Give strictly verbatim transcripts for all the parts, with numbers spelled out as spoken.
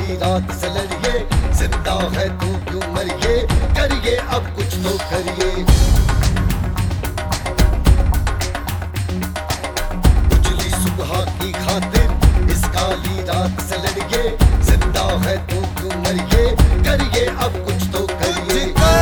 काली रात से लड़िए, जिंदा है तू क्यों मरिए, करिए अब कुछ तो करिए। उजली सुबह की खातिर इस काली रात से लड़िए, जिंदा है तू क्यों मरिए, करिए अब कुछ तो करिए।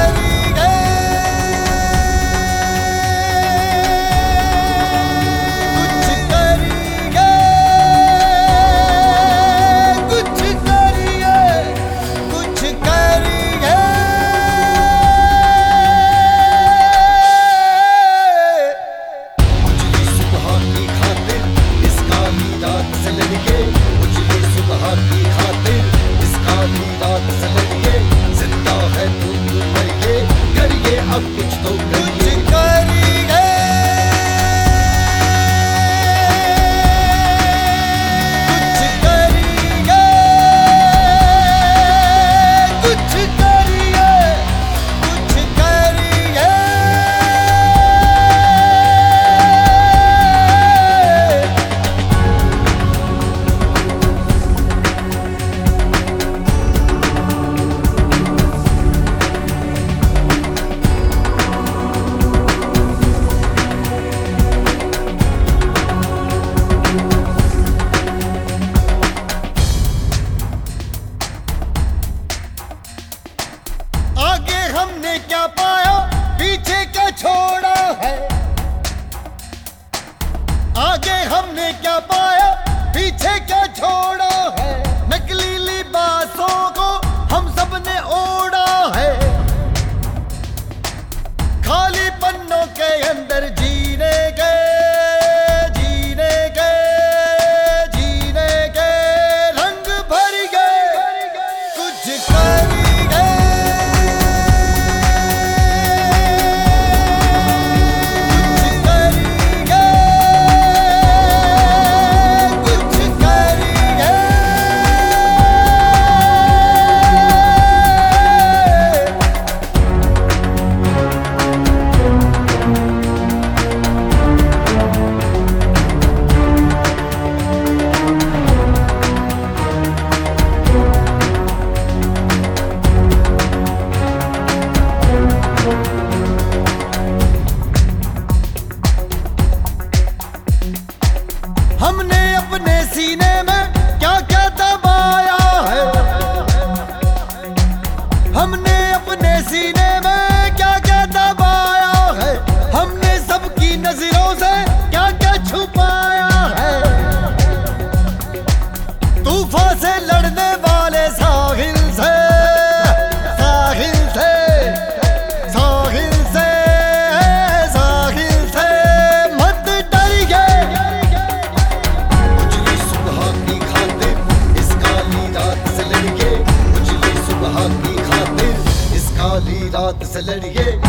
अब कुछ तो करिए, करिए कुछ करिए, कुछ करिए, कुछ करिए। आगे हमने क्या पाया, पीछे क्या छोड़ा है। आगे हमने क्या पाया, पीछे क्या छोड़ा है। नकली लिबासों को हम सब ने ओढ़ा है, खाली पन्नों के अंदर जीने के, जीने के, जीने के रंग भर गए। कुछ कर हमने अपने सीने में क्या क्या दबाया है। हमने अपने सीने में क्या क्या दबाया है। हमने सबकी नजरों से क्या क्या छुपाया है। तूफान से लड़ने वाले साहिल से, साहिल से, साहिल से, साहिल से मत डरिए। काली रात से लड़िए,